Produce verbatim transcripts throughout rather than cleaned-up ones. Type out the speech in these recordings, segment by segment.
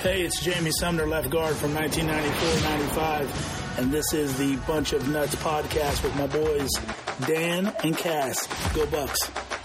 Hey, it's Jamie Sumner, left guard from nineteen ninety-four ninety-five, and this is the Bunch of Nuts podcast with my boys, Dan and Cass. Go Bucks.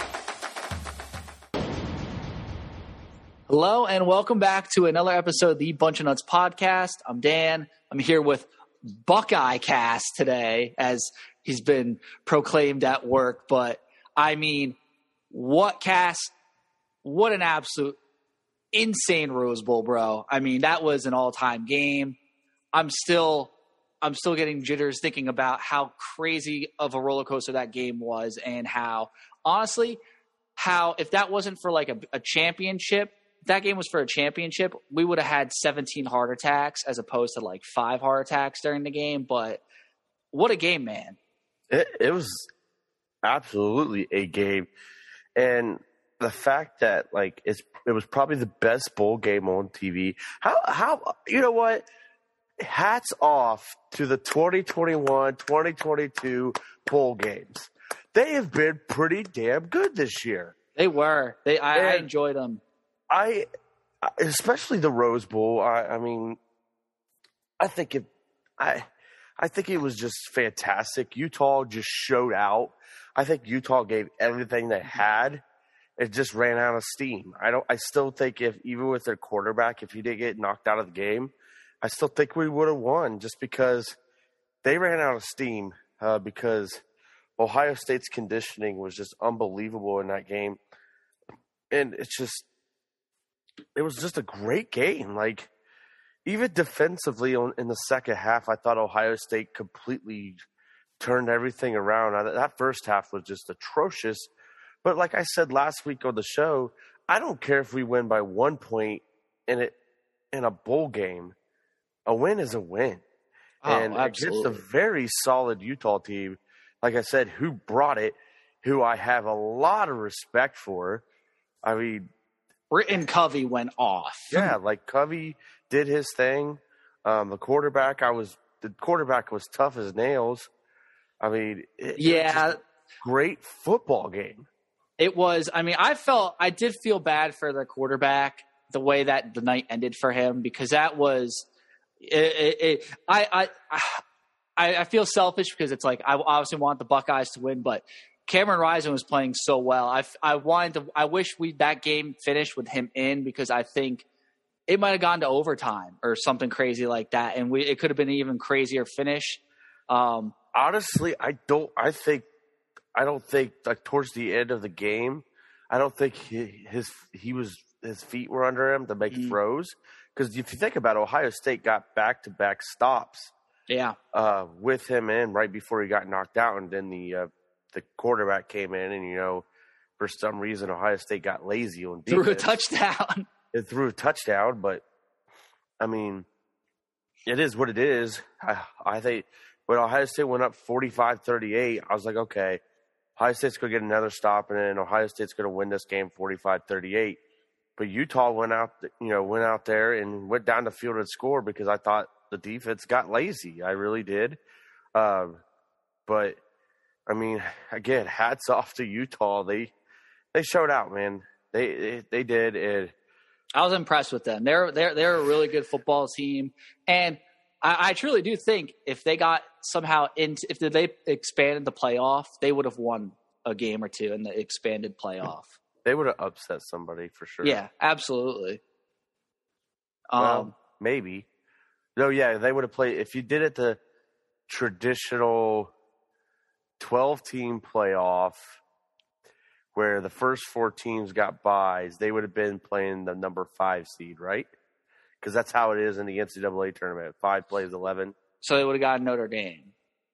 Hello, and welcome back to another episode of the Bunch of Nuts podcast. I'm Dan. I'm here with Buckeye Cass today, as he's been proclaimed at work. But, I mean, what, Cass? What an absolute insane Rose Bowl, bro. I mean, that was an all-time game. I'm still I'm still getting jitters thinking about how crazy of a roller coaster that game was, and how, honestly, how if that wasn't for like a, a championship, if that game was for a championship, we would have had seventeen heart attacks as opposed to like five heart attacks during the game. But what a game, man. It, it was absolutely a game. And the fact that like it's it was probably the best bowl game on T V. How how you know what? Hats off to the twenty twenty-one twenty twenty-two bowl games. They have been pretty damn good this year. They were. They I, I enjoyed them. I especially the Rose Bowl. I, I mean, I think it. I I think it was just fantastic. Utah just showed out. I think Utah gave everything they had. It just ran out of steam. I don't. I still think if even with their quarterback, if he didn't get knocked out of the game, I still think we would have won just because they ran out of steam. Uh, because Ohio State's conditioning was just unbelievable in that game, and it's just it was just a great game. Like even defensively on, in the second half, I thought Ohio State completely turned everything around. I, that first half was just atrocious. But like I said last week on the show, I don't care if we win by one point in it in a bowl game. A win is a win. Oh, and absolutely. against a very solid Utah team, like I said, who brought it, who I have a lot of respect for. I mean, Britton Covey went off. Yeah, like Covey did his thing. Um, the quarterback, I was the quarterback was tough as nails. I mean, it, yeah, it was just a great football game. It was. I mean, I felt I did feel bad for the quarterback the way that the night ended for him, because that was. It, it, it, I, I I feel selfish because it's like I obviously want the Buckeyes to win, but Cameron Rising was playing so well. I, I wanted to. I wish we that game finished with him in, because I think it might have gone to overtime or something crazy like that, and we it could have been an even crazier finish. Um, Honestly, I don't. I think. I don't think like towards the end of the game, I don't think he, his he was his feet were under him to make mm. throws. Because if you think about it, Ohio State got back to back stops, yeah, uh, with him in right before he got knocked out, and then the uh, the quarterback came in, and you know, for some reason Ohio State got lazy on defense. Threw a touchdown. It threw a touchdown, but I mean, it is what it is. I, I think when Ohio State went up forty-five thirty-eight, I was like, okay. Ohio State's going to get another stop, and then Ohio State's going to win this game forty-five thirty-eight. But Utah went out, you know, went out there and went down the field and scored because I thought the defense got lazy. I really did. Um, but I mean, again, hats off to Utah. They they showed out, man. They they, they did. And I was impressed with them. They're they're they're a really good football team, and I, I truly do think if they got somehow into if they expanded the playoff, they would have won a game or two in the expanded playoff. They would have upset somebody for sure. Yeah, absolutely. Well, Um, maybe. No, yeah, they would have played if you did it the traditional twelve-team playoff where the first four teams got byes. They would have been playing the number five seed, right? Because that's how it is in the N C double A tournament. Five plays eleven. So they would have gotten Notre Dame.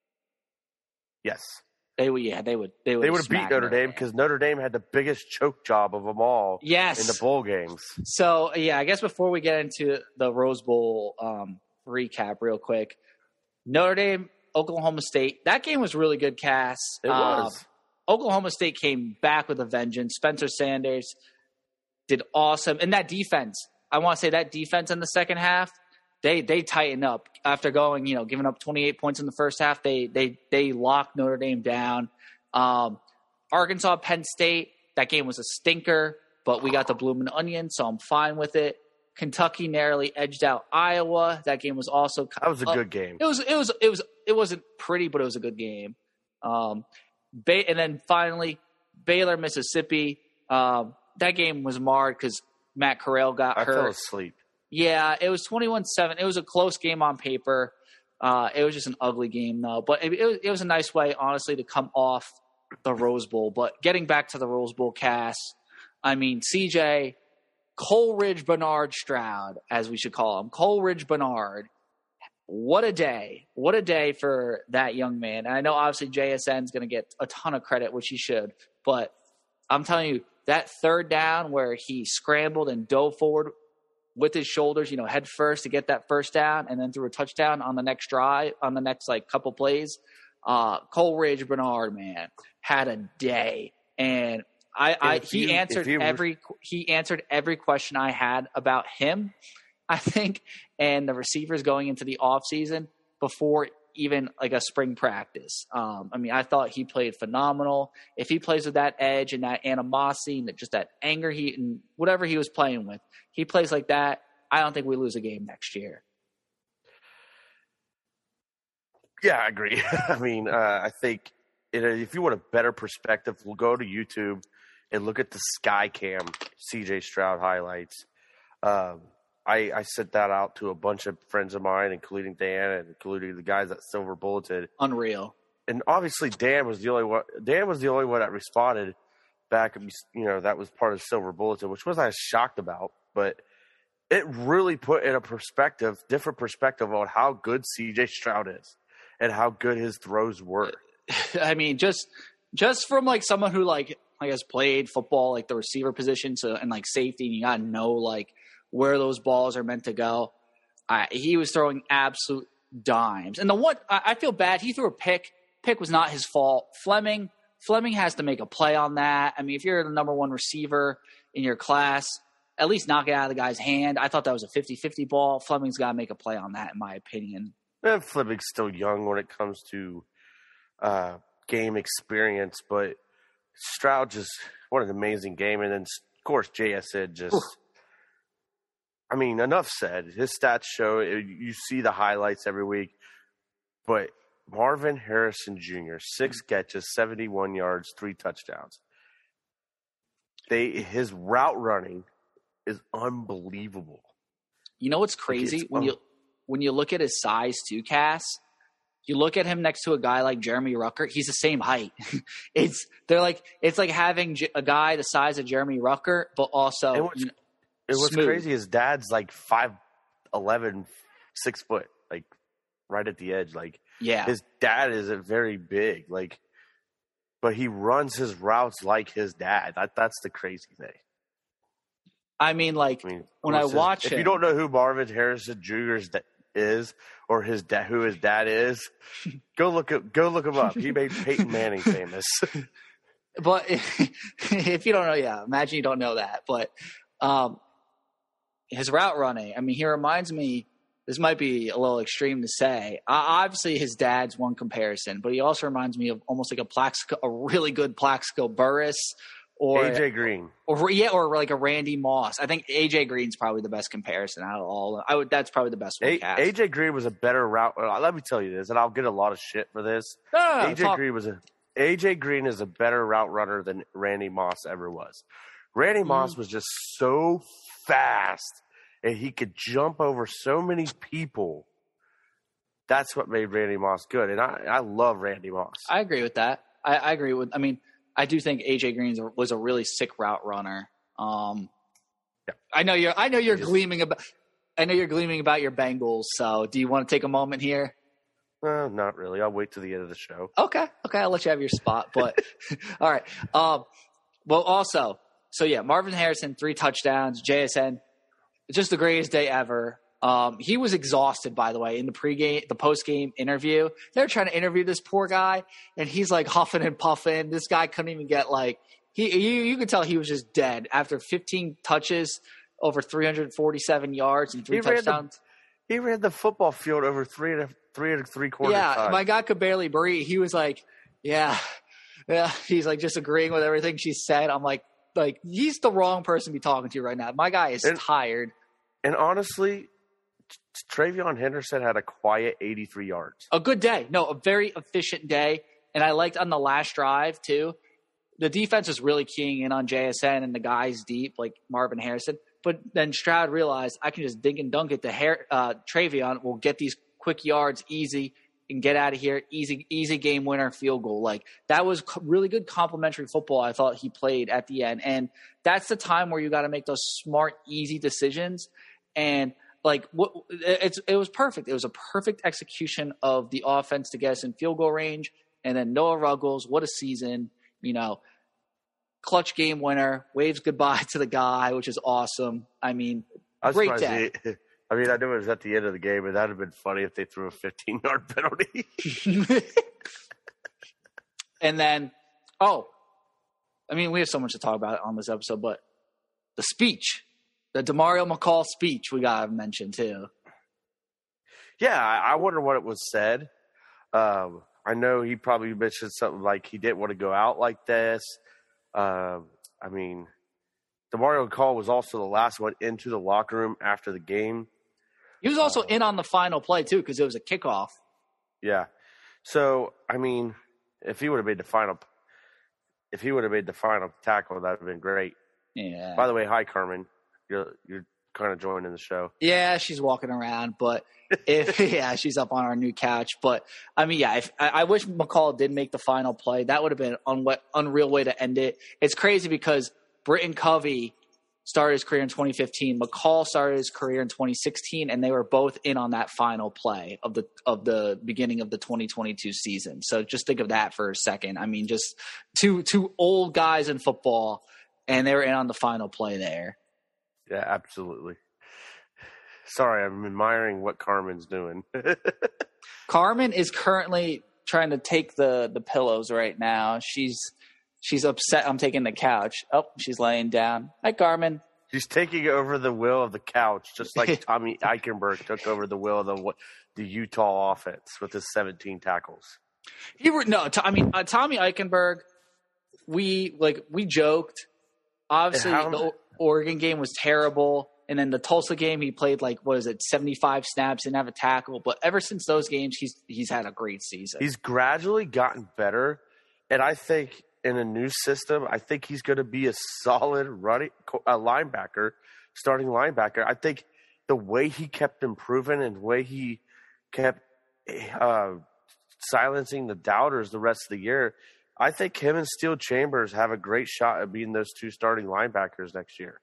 Yes. They would, yeah, they would. They would, they would have beat Notre Dame because Notre Dame had the biggest choke job of them all. Yes. In the bowl games. So yeah, I guess before we get into the Rose Bowl um, recap, real quick, Notre Dame, Oklahoma State. That game was really good, Cass. It was. Uh, Oklahoma State came back with a vengeance. Spencer Sanders did awesome, and that defense. I want to say that defense in the second half. They they tighten up after going, you know, giving up twenty-eight points in the first half. They they they locked Notre Dame down. Um, Arkansas, Penn State, that game was a stinker, but we got the blooming onion, so I'm fine with it. Kentucky narrowly edged out Iowa. That game was also that was a uh, good game. It was it was it was it wasn't pretty, but it was a good game. Um, ba- and then finally Baylor, Mississippi. Um, that game was marred because Matt Corral got I hurt. I fell asleep. Yeah, it was twenty-one seven. It was a close game on paper. Uh, it was just an ugly game, though. But it, it, was, it was a nice way, honestly, to come off the Rose Bowl. But getting back to the Rose Bowl cast, I mean, C J, Coleridge Bernard Stroud, as we should call him, Coleridge Bernard. What a day. What a day for that young man. And I know, obviously, J S N is going to get a ton of credit, which he should. But I'm telling you, that third down where he scrambled and dove forward with his shoulders, you know, head first to get that first down, and then threw a touchdown on the next drive, on the next like couple plays. Uh, Coleridge Bernard, man, had a day, and I, I he you, answered you, every he answered every question I had about him, I think, and the receivers going into the offseason before even like a spring practice. Um, I mean, I thought he played phenomenal. If he plays with that edge and that animosity and just that anger, he and whatever he was playing with, he plays like that, I don't think we lose a game next year. Yeah, I agree. I mean, uh, I think it, if you want a better perspective, we'll go to YouTube and look at the Skycam C J Stroud highlights. Um, I, I sent that out to a bunch of friends of mine, including Dan and including the guys at Silver Bulletin. Unreal. And obviously, Dan was the only one. Dan was the only one that responded back. You know, that was part of Silver Bulletin, which was I was shocked about. But it really put in a perspective, different perspective on how good C J Stroud is and how good his throws were. I mean, just just from like someone who like I guess played football, like the receiver position, so and like safety, and you gotta know like where those balls are meant to go. Uh, he was throwing absolute dimes. And the one, I, I feel bad. He threw a pick. Pick was not his fault. Fleming, Fleming has to make a play on that. I mean, if you're the number one receiver in your class, at least knock it out of the guy's hand. I thought that was a fifty-fifty ball. Fleming's got to make a play on that, in my opinion. And Fleming's still young when it comes to uh, game experience, but Stroud just, what an amazing game. And then, of course, J S N just... I mean, enough said. His stats show it, you see the highlights every week, but Marvin Harrison Junior, six catches, seventy-one yards, three touchdowns. They his route running is unbelievable. You know what's crazy like when un- you when you look at his size too, Cass? You look at him next to a guy like Jeremy Rucker. He's the same height. it's they're like it's like having a guy the size of Jeremy Rucker, but also. You know, And what's Smooth. Crazy is Dad's like five eleven, six foot, like right at the edge. Like, yeah, his dad isn't very big, like, but he runs his routes like his dad. That that's the crazy thing. I mean, like I mean, when I watch his, him, if you don't know who Marvin Harrison Junior is or his dad, who his dad is, go look up, go look him up. He made Peyton Manning famous. But if, if you don't know, yeah, imagine you don't know that, but. Um, His route running, I mean, he reminds me, this might be a little extreme to say. Uh, obviously, his dad's one comparison, but he also reminds me of almost like a Plaxico, a really good Plaxico Burress. Or A J Green. Or, yeah, or like a Randy Moss. I think A J Green's probably the best comparison out of all. I would. That's probably the best one. A- A J Green was a better route. Uh, let me tell you this, and I'll get a lot of shit for this. No, no, no, A J talk- Green was a A J Green is a better route runner than Randy Moss ever was. Randy mm. Moss was just so fast. And he could jump over so many people. That's what made Randy Moss good. And I, I love Randy Moss. I agree with that. I, I agree with – I mean, I do think A J Green was a really sick route runner. Um, yeah. I know you're I know you're just, gleaming about I know you're gleaming about your Bengals. So do you want to take a moment here? Uh, not really. I'll wait till the end of the show. Okay. Okay. I'll let you have your spot. But all right. Um, well, also, so yeah, Marvin Harrison, three touchdowns, J S N. Just the greatest day ever. Um, he was exhausted, by the way, in the pregame, the postgame interview. They're trying to interview this poor guy, and he's like huffing and puffing. This guy couldn't even get like he. You, you could tell he was just dead after fifteen touches, over three hundred forty-seven yards and three he touchdowns. Ran the, he ran the football field over three and a, three and a three quarters. Yeah, time. My guy could barely breathe. He was like, "Yeah, yeah." He's like just agreeing with everything she said. I'm like. Like, he's the wrong person to be talking to right now. My guy is and, tired. And honestly, TreVeyon Henderson had a quiet eighty-three yards. A good day. No, a very efficient day. And I liked on the last drive, too. The defense was really keying in on J S N and the guys deep, like Marvin Harrison. But then Stroud realized I can just dink and dunk it to Her- uh, TreVeyon. We'll get these quick yards easy and get out of here. Easy, easy game winner field goal. Like that was really good complimentary football. I thought he played at the end. And that's the time where you got to make those smart, easy decisions. And like what it's, it was perfect. It was a perfect execution of the offense to get us in field goal range. And then Noah Ruggles, what a season, you know, clutch game winner, waves goodbye to the guy, which is awesome. I mean, I was great day. He, I mean, I knew it was at the end of the game, but that would have been funny if they threw a fifteen-yard penalty. And then, oh, I mean, we have so much to talk about on this episode, but the speech, the DeMario McCall speech we got to mention too. Yeah, I, I wonder what it was said. Um, I know he probably mentioned something like he didn't want to go out like this. Um, I mean, DeMario McCall was also the last one into the locker room after the game. He was also uh, in on the final play too because it was a kickoff. Yeah. So, I mean, if he would have made the final if he would have made the final tackle, that would have been great. Yeah. By the way, hi Carmen. You're you're kind of joining the show. Yeah, she's walking around, but if yeah, she's up on our new couch. But I mean, yeah, if, I, I wish McCall did make the final play. That would have been an un- unreal way to end it. It's crazy because Britton Covey started his career in twenty fifteen. McCall started his career in twenty sixteen, and they were both in on that final play of the of the beginning of the twenty twenty-two season. So just think of that for a second. I mean, just two two old guys in football, and they were in on the final play there. Yeah, absolutely. Sorry, I'm admiring what Carmen's doing. Carmen is currently trying to take the, the pillows right now. She's she's upset I'm taking the couch. Oh, she's laying down. Hi, Carmen. She's taking over the will of the couch, just like Tommy Eichenberg took over the will of the the Utah offense with his seventeen tackles. He were, no, I mean uh, Tommy Eichenberg. We like we joked. Obviously, How, the Oregon game was terrible. And then the Tulsa game, he played like, what is it, seventy-five snaps, didn't have a tackle. But ever since those games, he's he's had a great season. He's gradually gotten better. And I think in a new system, I think he's going to be a solid running a linebacker, starting linebacker. I think the way he kept improving and the way he kept uh, silencing the doubters the rest of the year, I think him and Steele Chambers have a great shot at being those two starting linebackers next year.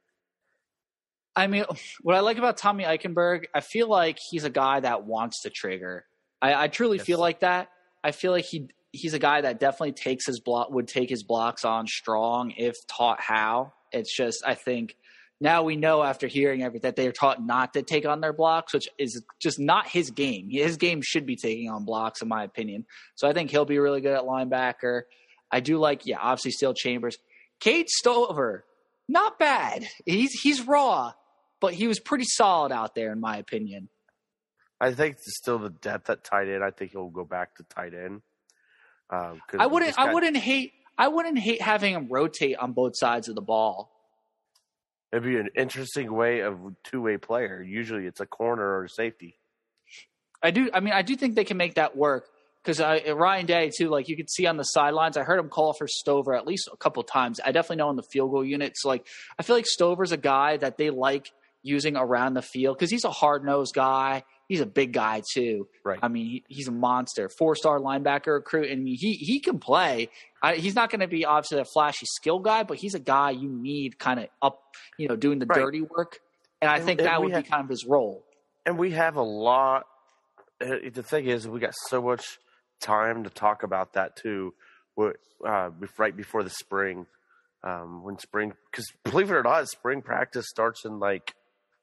I mean, what I like about Tommy Eichenberg, I feel like he's a guy that wants to trigger. I, I truly Yes. feel like that. I feel like he he's a guy that definitely takes his block would take his blocks on strong if taught how. It's just I think now we know after hearing everything that they are taught not to take on their blocks, which is just not his game. His game should be taking on blocks, in my opinion. So I think he'll be really good at linebacker. I do like, yeah, obviously Steele Chambers. Cade Stover, not bad. He's he's raw. But he was pretty solid out there, in my opinion. I think it's still the depth at tight end. I think he'll go back to tight end. Um, I wouldn't. Got, I wouldn't hate. I wouldn't hate having him rotate on both sides of the ball. It'd be an interesting way of two-way player. Usually, it's a corner or a safety. I do. I mean, I do think they can make that work because Ryan Day too. Like you could see on the sidelines, I heard him call for Stover at least a couple times. I definitely know in the field goal unit. So like, I feel like Stover's a guy that they like using around the field because he's a hard-nosed guy. He's a big guy too. Right. I mean, he, he's a monster, four-star linebacker recruit, and he he can play. I, he's not going to be obviously a flashy skill guy, but he's a guy you need kind of up, you know, doing the right. dirty work. And I and, think and that would have, be kind of his role. And we have a lot. The thing is, we got so much time to talk about that too. Uh, right before the spring, um, when spring, because believe it or not, spring practice starts in like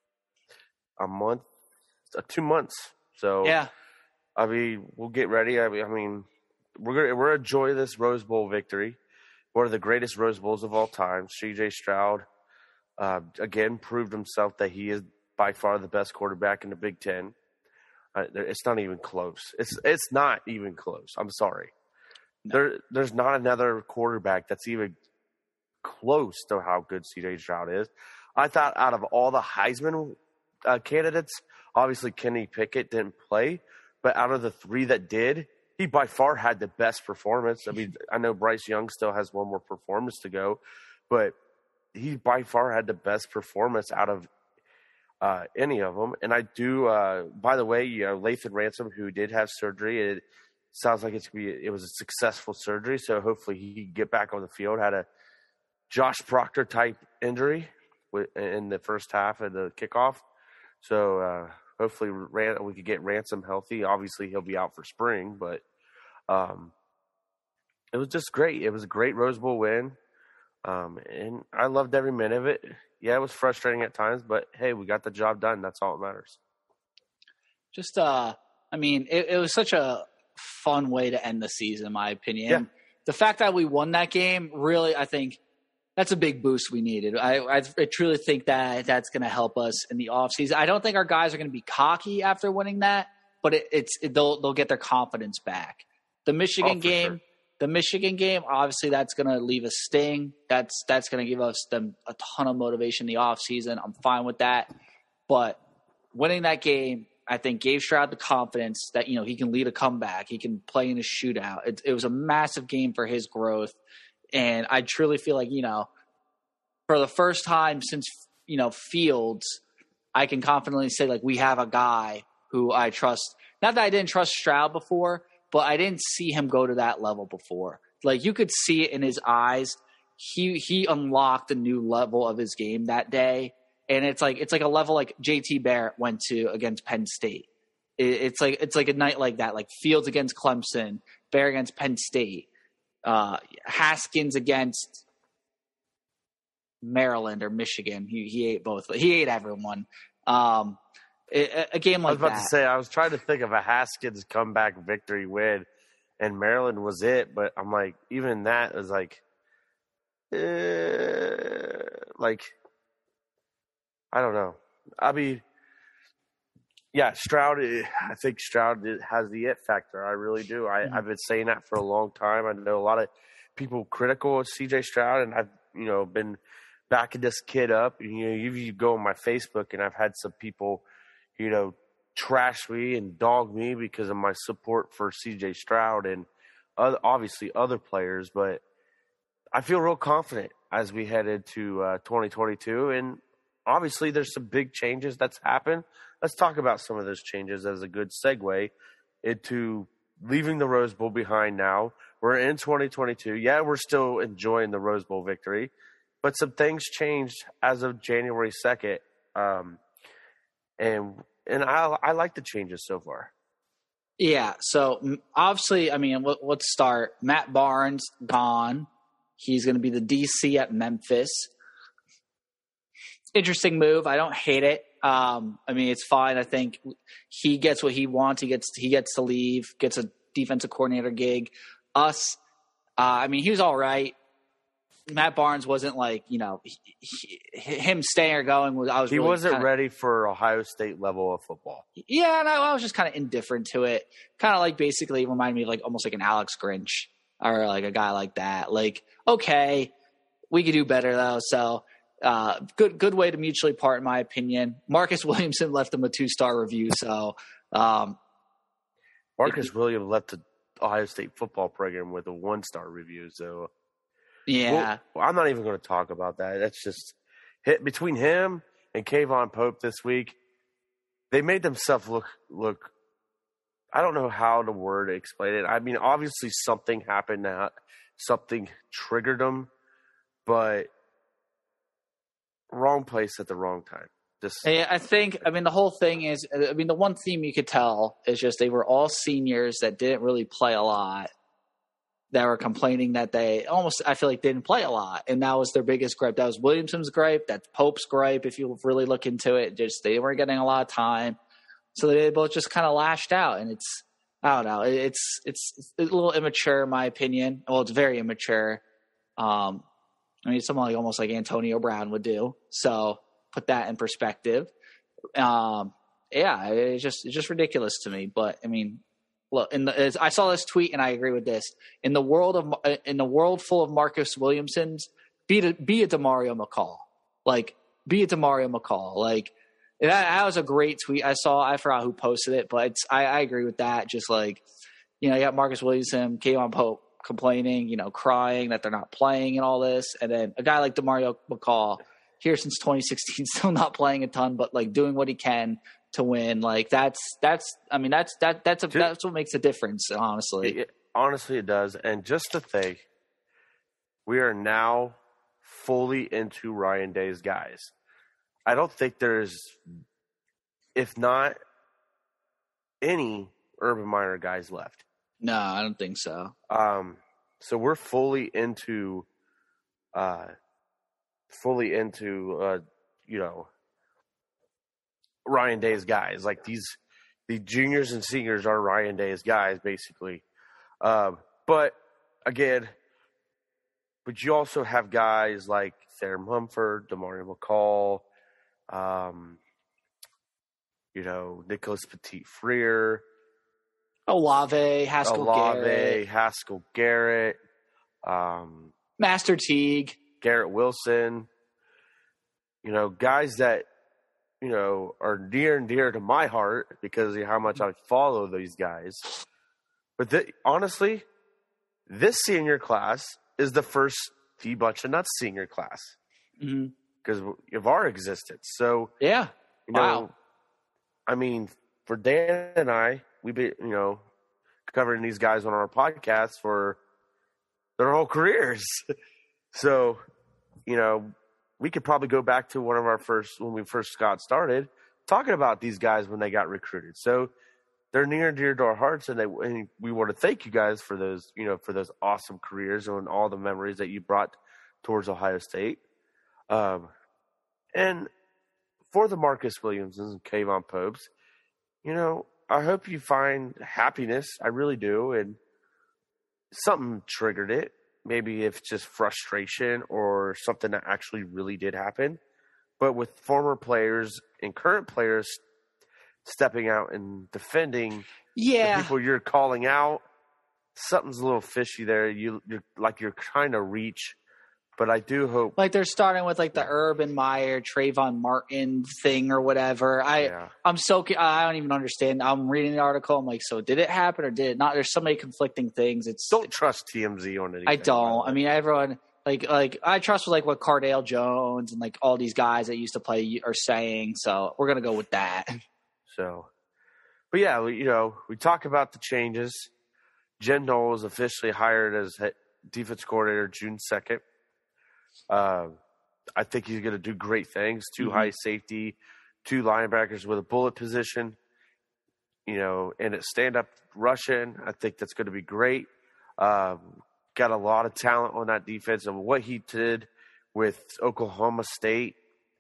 a month, uh, two months. So yeah, I mean, we'll get ready. I mean, I mean, we're gonna we're gonna enjoy this Rose Bowl victory, one of the greatest Rose Bowls of all time. C J Stroud uh, again proved himself that he is by far the best quarterback in the Big Ten. Uh, it's not even close. It's it's not even close. I'm sorry. No. There there's not another quarterback that's even close to how good C J Stroud is. I thought out of all the Heisman uh, candidates. Obviously, Kenny Pickett didn't play, but out of the three that did, he by far had the best performance. I mean, I know Bryce Young still has one more performance to go, but he by far had the best performance out of uh, any of them. And I do, uh, by the way, you know, Lathan Ransom, who did have surgery, it sounds like it's gonna be, it was a successful surgery. So hopefully he can get back on the field. Had a Josh Proctor type injury in the first half of the kickoff. So uh, hopefully we could get Ransom healthy. Obviously he'll be out for spring, but um, it was just great. It was a great Rose Bowl win. Um, and I loved every minute of it. Yeah, it was frustrating at times, but hey, we got the job done. That's all that matters. Just, uh, I mean, it, it was such a fun way to end the season, in my opinion. Yeah. The fact that we won that game, really, I think that's a big boost we needed. I, I, I truly think that that's going to help us in the offseason. I don't think our guys are going to be cocky after winning that, but it, it's it, they'll they'll get their confidence back. The Michigan Oh, game. sure. The Michigan game, obviously, that's going to leave a sting. That's that's going to give us them a ton of motivation in the offseason. I'm fine with that. But winning that game, I think, gave Stroud the confidence that, you know, he can lead a comeback. He can play in a shootout. It, it was a massive game for his growth. And I truly feel like, you know, for the first time since, you know, Fields, I can confidently say, like, we have a guy who I trust. Not that I didn't trust Stroud before, but I didn't see him go to that level before. Like, you could see it in his eyes. He he unlocked a new level of his game that day, and it's like it's like a level like J T Barrett went to against Penn State. It, it's like it's like a night like that, like Fields against Clemson, Barrett against Penn State, uh, Haskins against Maryland or Michigan. He he ate both. He ate everyone. Um, A, a game like I was about that. to say, I was trying to think of a Haskins comeback victory win, and Maryland was it. But I'm like, even that is like, eh, like, I don't know. I mean, yeah, Stroud. I think Stroud has the it factor. I really do. I, mm-hmm. I've been saying that for a long time. I know a lot of people critical of C J Stroud, and I've you know been backing this kid up. You know, you, you go on my Facebook, and I've had some people, you know, trash me and dog me because of my support for C J Stroud and other, obviously other players. But I feel real confident as we head into uh, twenty twenty-two. And obviously there's some big changes that's happened. Let's talk about some of those changes as a good segue into leaving the Rose Bowl behind now. We're in twenty twenty-two. Yeah, we're still enjoying the Rose Bowl victory, but some things changed as of January second. Um, And and I I like the changes so far. Yeah. So obviously, I mean, let, let's start. Matt Barnes gone. He's going to be the D C at Memphis. Interesting move. I don't hate it. Um, I mean, it's fine. I think he gets what he wants. He gets he gets to leave. Gets a defensive coordinator gig. Us. Uh, I mean, he was all right. Matt Barnes wasn't like, you know, he, he, him staying or going was, I was, he really wasn't kinda, ready for Ohio State level of football. Yeah. And I, I was just kind of indifferent to it. Kind of like basically reminded me of like almost like an Alex Grinch or like a guy like that. Like, okay, we could do better though. So, uh, good, good way to mutually part in my opinion. Marcus Williamson left him a two-star review. So, um, Marcus Williams left the Ohio State football program with a one-star review. So, yeah, well, I'm not even going to talk about that. That's just hit between him and Kayvon Pope this week. They made themselves look look. I don't know how to word explain it. I mean, obviously something happened now, something triggered them, but wrong place at the wrong time. Just hey, I think. I mean, the whole thing is. I mean, the one theme you could tell is just they were all seniors that didn't really play a lot. That were complaining that they almost, I feel like, didn't play a lot. And that was their biggest gripe. That was Williamson's gripe. That's Pope's gripe, if you really look into it. Just they weren't getting a lot of time. So they both just kind of lashed out. And it's, I don't know, it's, it's, it's a little immature, in my opinion. Well, it's very immature. Um, I mean, something like almost like Antonio Brown would do. So put that in perspective. Um, yeah, it's just, it's just ridiculous to me. But, I mean, look, in the, I saw this tweet and I agree with this. In the world of in the world full of Marcus Williamsons, be it be it DeMario McCall, like be it DeMario McCall, like That, that was a great tweet I saw. I forgot who posted it, but it's, I, I agree with that. Just like, you know, you got Marcus Williamson, Kayvon Pope complaining, you know, crying that they're not playing and all this. And then a guy like DeMario McCall here since twenty sixteen, still not playing a ton, but like doing what he can to win. Like that's, that's, I mean, that's, that, that's, a, that's what makes a difference, honestly. It, it, honestly, it does. And just to think, we are now fully into Ryan Day's guys. I don't think there's, if not any Urban Meyer guys left. No, I don't think so. Um, so we're fully into, uh, fully into, uh, you know, Ryan Day's guys. Like these, the juniors and seniors are Ryan Day's guys, basically. Um, but again, but you also have guys like Theron Mumford, DeMario McCall, um, you know, Nicholas Petit-Frere, Olave, Haskell Olave, Garrett, Haskell Garrett, um, Master Teague, Garrett Wilson. You know, guys that, you know, are near and dear to my heart because of how much I follow these guys. But th- honestly, this senior class is the first The Bunch of Nuts senior class. Mm-hmm. Because of our existence. So, yeah. you know, Wow. I mean, for Dan and I, we've been, you know, covering these guys on our podcast for their whole careers. So, you know, we could probably go back to one of our first, when we first got started, talking about these guys when they got recruited. So they're near and dear to our hearts, and, they, and we want to thank you guys for those, you know, for those awesome careers and all the memories that you brought towards Ohio State. Um, and for the Marcus Williamsons and Kayvon Popes, you know, I hope you find happiness. I really do. And something triggered it. Maybe if it's just frustration or something that actually really did happen. But with former players and current players stepping out and defending Yeah. the people you're calling out, something's a little fishy there. You, you're like you're trying to reach. But I do hope, like they're starting with like the Urban Meyer, Trayvon Martin thing or whatever. I, yeah. I'm so, I don't even understand. I'm reading the article. I'm like, so did it happen or did it not? There's so many conflicting things. It's Don't trust T M Z on anything. I don't. I mean, everyone like like I trust like what Cardale Jones and like all these guys that used to play are saying. So we're gonna go with that. So, but yeah, we, you know, we talk about the changes. Jim Knowles officially hired as head defense coordinator June second. Uh, I think he's going to do great things. Two Mm-hmm. high safety, two linebackers with a bullet position, you know, and a stand-up rushing. I think that's going to be great. Um, got a lot of talent on that defense, and what he did with Oklahoma State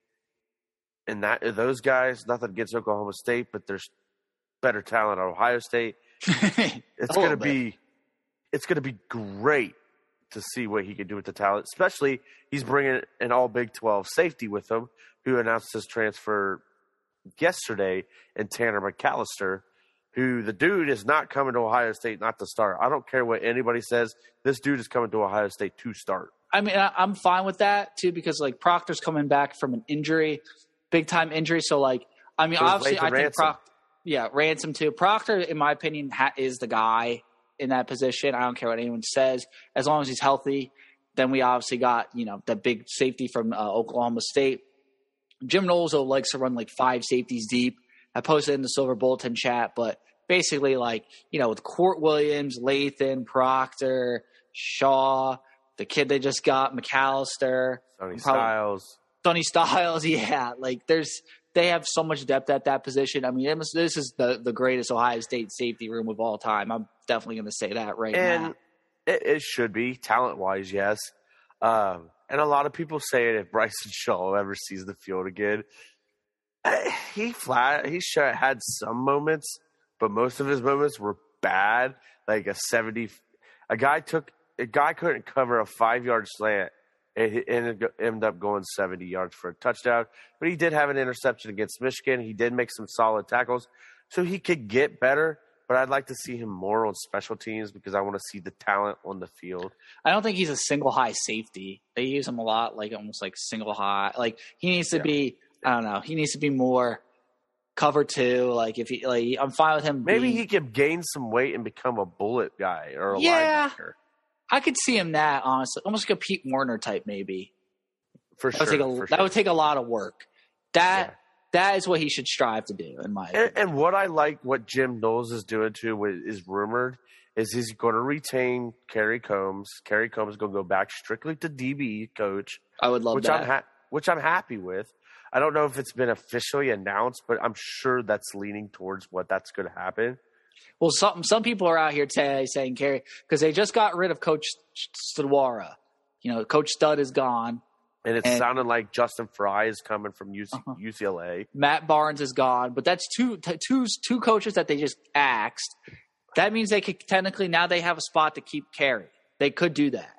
and that those guys. Nothing against Oklahoma State, but there's better talent at Ohio State. It's going to be, it's going to be great to see what he can do with the talent. Especially, he's bringing an all Big twelve safety with him, who announced his transfer yesterday, and Tanner McAllister, who the dude is not coming to Ohio State not to start. I don't care what anybody says. This dude is coming to Ohio State to start. I mean, I, I'm fine with that too because like Proctor's coming back from an injury, big time injury. So like, I mean, So is obviously, I Lathan think Ransom. Proctor, yeah, Ransom too. Proctor, in my opinion, ha- is the guy in that position. I don't care what anyone says. As long as he's healthy, then we obviously got, you know, the big safety from uh, Oklahoma State. Jim Knowles likes to run like five safeties deep. I posted in the Silver Bulletin chat, but basically like, you know, with Court Williams, Lathan, Proctor, Shaw, the kid they just got, McAllister. Sonny probably- Styles. Sonny Styles, yeah. Like there's they have so much depth at that position. I mean, it was, this is the, the greatest Ohio State safety room of all time. I'm definitely going to say that right And now. it, it should be, talent-wise, yes. Um, and a lot of people say it if Bryson Shaw ever sees the field again. eh, He flat. He sh- had some moments, but most of his moments were bad. Like a seventy, a guy took a guy couldn't cover a five-yard slant. It ended, ended up going seventy yards for a touchdown. But he did have an interception against Michigan. He did make some solid tackles. So he could get better, but I'd like to see him more on special teams because I want to see the talent on the field. I don't think he's a single high safety. They use him a lot, like almost like single high. Like he needs to Yeah. be, I don't know, he needs to be more cover two. Like if he, like I'm fine with him. Maybe being, he could gain some weight and become a bullet guy or a yeah, linebacker. I could see him that honestly, almost like a Pete Warner type, maybe. For that sure. Would take a, for that sure. would take a lot of work. That Yeah. that is what he should strive to do, in my opinion. And, and what I like, what Jim Knowles is doing too, what is rumored, is he's going to retain Kerry Combs. Kerry Combs is going to go back strictly to D B coach, I would love which that. I'm ha- which I'm happy with. I don't know if it's been officially announced, but I'm sure that's leaning towards what that's going to happen. Well, some some people are out here today saying Kerry because they just got rid of Coach Studwara. You know, Coach Stud is gone. And it And- sounded like Justin Fry is coming from U C- Uh-huh. U C L A. Matt Barnes is gone, but that's two t- two two coaches that they just axed. That means they could technically now they have a spot to keep Kerry. They could do that.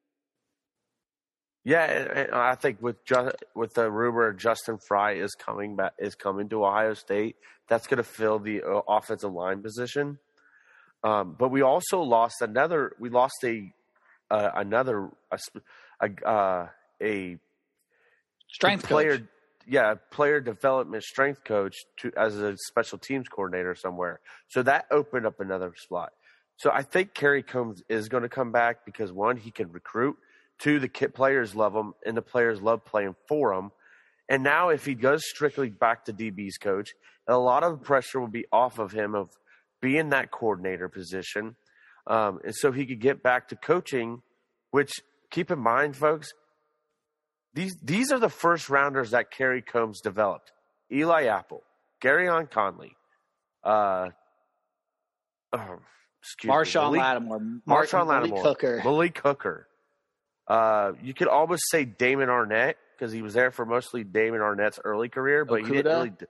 Yeah, and- and I think with Ju- with the rumor Justin Fry is coming back is coming to Ohio State, that's going to fill the uh, offensive line position. Um, but we also lost another. We lost a uh, another a, sp- a, uh, a Strength player. coach. Yeah, player development strength coach to as a special teams coordinator somewhere. So that opened up another spot. So I think Kerry Combs is going to come back because one, he can recruit. Two, the kid players love him, and the players love playing for him. And now if he goes strictly back to D B's coach, a lot of pressure will be off of him of being that coordinator position. Um, and so he could get back to coaching, which keep in mind, folks, these these are the first rounders that Kerry Combs developed. Eli Apple, Garyon Conley, uh, oh, excuse Marshawn me, Malik, Lattimore, Marshawn Malik Lattimore, Hooker. Malik Hooker. Uh, you could almost say Damon Arnett because he was there for mostly Damon Arnett's early career, but he didn't Okuda? really. d-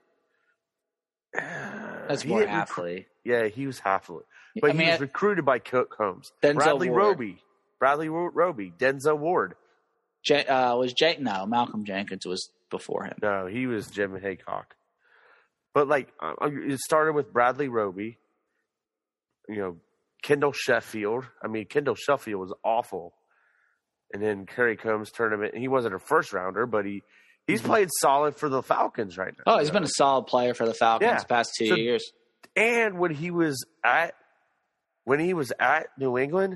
That's he more didn't recru- athlete. Yeah, he was halfway, but I mean, he was I- recruited by Co- Combs. Denzel Bradley Ward. Roby, Bradley Ro- Roby, Denzel Ward. Jen, uh, was Jen, no, Malcolm Jenkins was before him. No, he was Jim Haycock. But like, uh, it started with Bradley Roby. You know, Kendall Sheffield. I mean, Kendall Sheffield was awful. And then Kerry Combs tournament. He wasn't a first rounder, but he he's played solid for the Falcons right now. Oh, he's been a solid player for the Falcons Yeah. the past two So- years. And when he was at when he was at New England,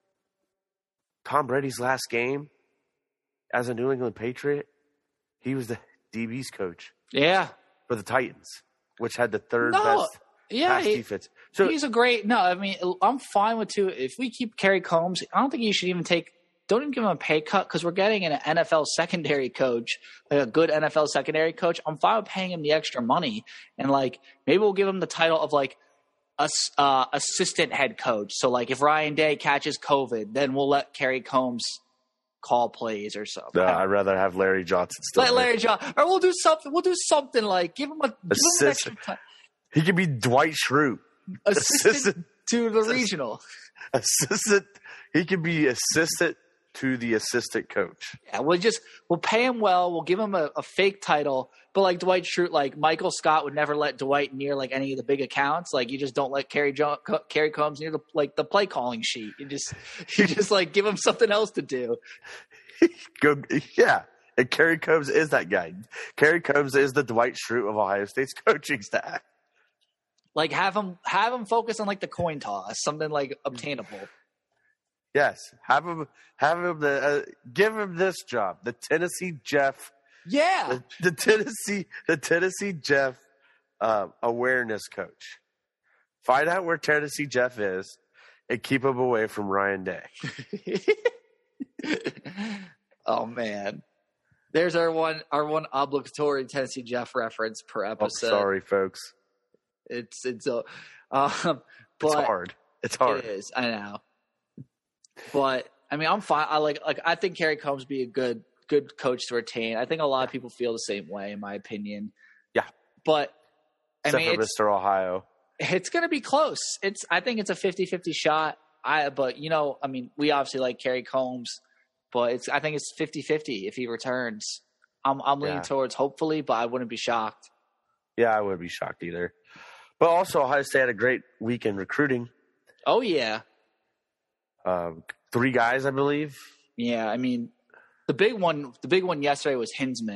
Tom Brady's last game as a New England Patriot, he was the D B's coach Yeah. for the Titans, which had the third No, best yeah, pass he- defense. So he's a great. No, I mean, I'm fine with two. If we keep Kerry Combs, I don't think you should even take. Don't even give him a pay cut because we're getting an N F L secondary coach, like a good N F L secondary coach. I'm fine with paying him the extra money, and like maybe we'll give him the title of like us uh, assistant head coach. So like if Ryan Day catches COVID, then we'll let Kerry Combs call plays or something. no, I'd rather have Larry Johnson still. Let there. Larry John, or we'll do something. We'll do something like give him a give him an extra Assistant. time. He could be Dwight Schrute. Assistant Assistant. to the regional. Assistant. He could be assistant to the assistant coach. Yeah, we'll just we'll pay him well. We'll give him a, a fake title, but like Dwight Schrute, like Michael Scott would never let Dwight near like any of the big accounts. Like you just don't let Kerry jo- Co- Kerry Combs near the like the play calling sheet. You just you just like give him something else to do. Go, yeah. And Kerry Combs is that guy. Kerry Combs is the Dwight Schrute of Ohio State's coaching staff. Like have him have him focus on like the coin toss, something like obtainable. Yes, have him, have him the, uh, give him this job, the Tennessee Jeff, Yeah, the, the Tennessee, the Tennessee Jeff uh, awareness coach. Find out where Tennessee Jeff is, and keep him away from Ryan Day. oh man, there's our one our one obligatory Tennessee Jeff reference per I'm episode. sorry, folks. It's it's a um, but It's hard. It's hard. It is. I know. But I mean, I'm fine. I like like I think Kerry Combs be a good good coach to retain. I think a lot of people feel the same way, in my opinion. Yeah. But I Except mean, for it's Mister Ohio. it's going to be close. It's I think it's a fifty-fifty shot. I but you know, I mean, we obviously like Kerry Combs, but it's I think it's fifty-fifty if he returns. I'm I'm leaning Yeah. towards hopefully, but I wouldn't be shocked. Yeah, I wouldn't be shocked either. But also, Ohio State had a great week in recruiting. Oh yeah. Um, three guys, I believe. Yeah, I mean, the big one, the big one yesterday was Hinsman.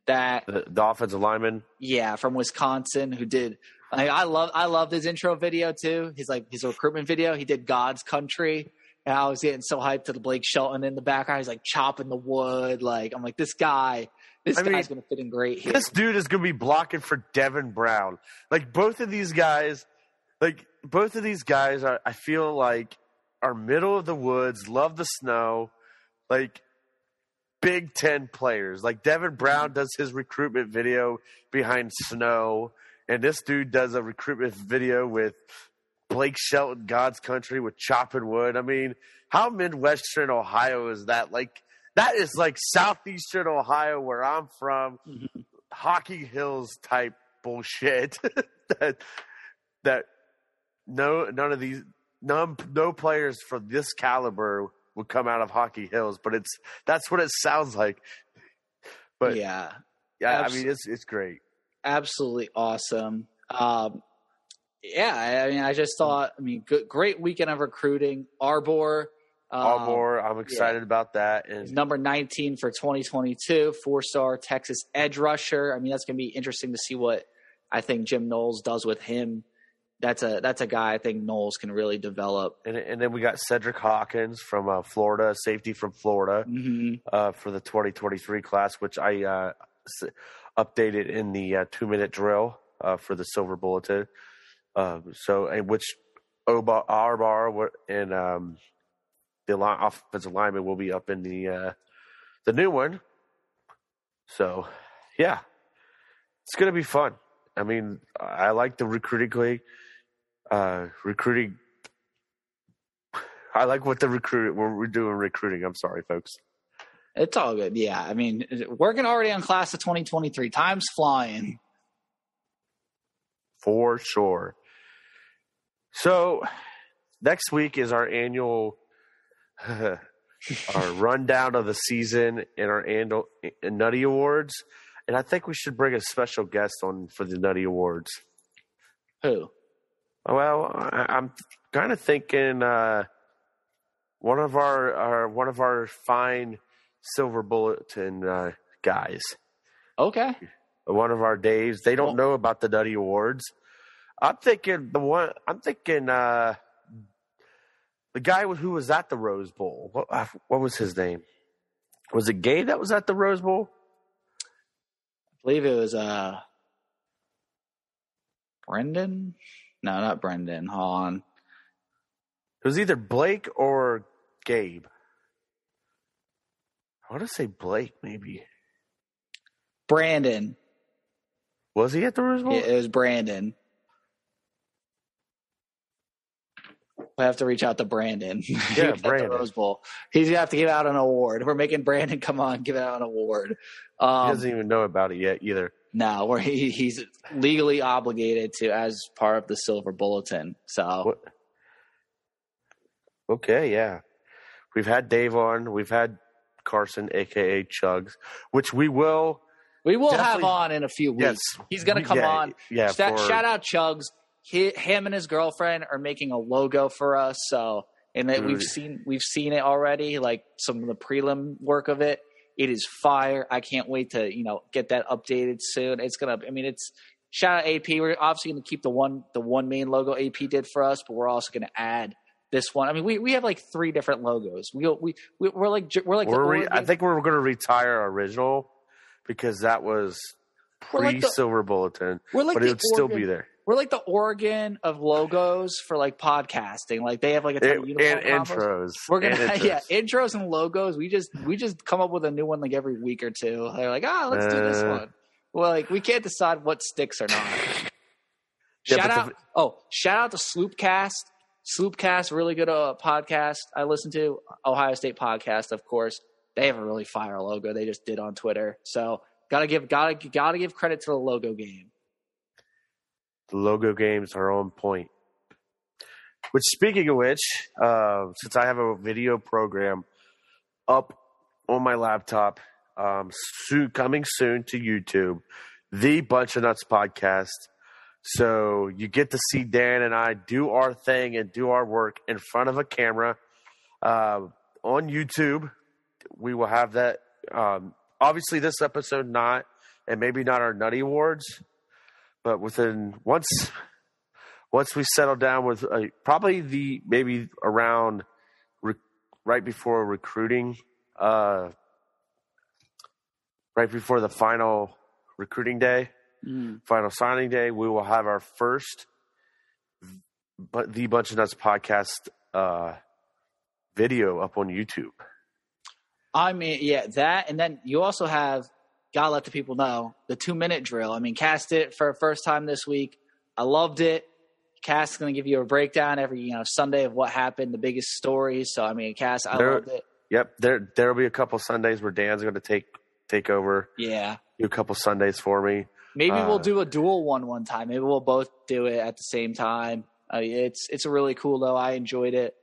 that The, the offensive lineman. yeah, from Wisconsin, who did. I, I love I loved his intro video too. He's like his recruitment video. He did God's Country, and I was getting so hyped to the Blake Shelton in the background. He's like chopping the wood. Like I'm like, this guy, this I mean, guy's gonna fit in great here. This dude is going to be blocking for Devin Brown. Like both of these guys, like both of these guys are. I feel like are middle of the woods, love the snow, like Big Ten players. Like Devin Brown does his recruitment video behind snow. And this dude does a recruitment video with Blake Shelton, God's Country, with chopping wood. I mean, how Midwestern Ohio is that? Like, that is like Southeastern Ohio, where I'm from, mm-hmm. Hockey Hills type bullshit. that that no none of these none, no players from this caliber would come out of Hockey Hills. But it's that's what it sounds like. But yeah, yeah, Absol- I mean, it's it's great. Absolutely awesome. Um, yeah, I mean, I just thought, I mean, good, great weekend of recruiting. Arbor. Um, Arbor, I'm excited yeah. about that. And number nineteen for twenty twenty-two, four-star Texas edge rusher. I mean, that's going to be interesting to see what I think Jim Knowles does with him. That's a that's a guy I think Knowles can really develop. And, and then we got Cedric Hawkins from uh, Florida, safety from Florida, mm-hmm. uh, for the twenty twenty-three class, which I uh, – updated in the uh, two-minute drill uh, for the Silver Bulletin. Uh, so, and which Oba, Arbar and um, the line, offensive lineman will be up in the uh, the new one. So, yeah, it's going to be fun. I mean, I like the recruiting league. Uh, recruiting. I like what the recruit we're, we're doing recruiting. I'm sorry, folks. It's all good. Yeah. I mean, working already on class of twenty twenty-three. Time's flying. For sure. So next week is our annual uh, our rundown of the season and our annual uh, Nutty Awards. And I think we should bring a special guest on for the Nutty Awards. Who? Well, I, I'm kind of thinking uh, one of our, our one of our fine Silver Bulletin uh, guys. Okay. One of our Daves. They don't well, know about the Nutty Awards. I'm thinking the one. I'm thinking uh, the guy who was at the Rose Bowl. What, what was his name? Was it Gabe that was at the Rose Bowl? I believe it was uh, Brendan. No, not Brendan. Hold on. It was either Blake or Gabe. I want to say Blake, maybe. Brandon. Was he at the Rose Bowl? Yeah, it was Brandon. We have to reach out to Brandon. Yeah, Brandon. At the Rose Bowl. He's gonna have to give out an award. We're making Brandon come on, give out an award. Um, he doesn't even know about it yet either. No, where he, he's legally obligated to as part of the Silver Bulletin. So, what? Okay, yeah, we've had Dave on. We've had Carson, aka Chugs, which we will. We will have on in a few weeks. Yes. He's going to come yeah, on. Yeah. Shout, for, shout out Chugs. He, him and his girlfriend are making a logo for us. So, and that we've seen we've seen it already. Like some of the prelim work of it. It is fire. I can't wait to you know get that updated soon. It's gonna. I mean, it's shout out A P. We're obviously going to keep the one the one main logo A P did for us, but we're also going to add this one. I mean, we, we have like three different logos. We we, we we're like we're like. We're the re- I think we're going to retire our original. Because that was pre-Silver like Bulletin, like but it would Oregon, still be there. We're like the Oregon of logos for like podcasting. Like they have like a ton it, of uniform and combos. intros. We're gonna and intros. yeah intros and logos. We just we just come up with a new one like every week or two. They're like ah let's uh, do this one. Well, like we can't decide what sticks or not. Yeah, shout out the, oh shout out to Sloopcast. Sloopcast, really good uh, podcast I listen to. Ohio State podcast, of course. They have a really fire logo they just did on Twitter. So gotta give gotta gotta give credit to the logo game. The logo games are on point. Which, speaking of which, uh, since I have a video program up on my laptop, um, soon, coming soon to YouTube, the Bunch of Nuts podcast. So you get to see Dan and I do our thing and do our work in front of a camera uh, on YouTube. We will have that. Um, obviously, this episode not and maybe not our Nutty Awards, but within once once we settle down with uh, probably the maybe around re- right before recruiting, uh, right before the final recruiting day, mm. final signing day, we will have our first, but the Bunch of Nuts podcast uh, video up on YouTube. I mean, yeah, that, and then you also have, gotta let the people know, the two-minute drill. I mean, Cass did it for the first time this week. I loved it. Cass is going to give you a breakdown every, you know, Sunday of what happened, the biggest stories. So, I mean, Cass, I there, loved it. Yep, there there'll be a couple Sundays where Dan's going to take take over. Yeah. Do a couple Sundays for me. Maybe uh, we'll do a dual one one time. Maybe we'll both do it at the same time. Uh, it's it's really cool, though. I enjoyed it.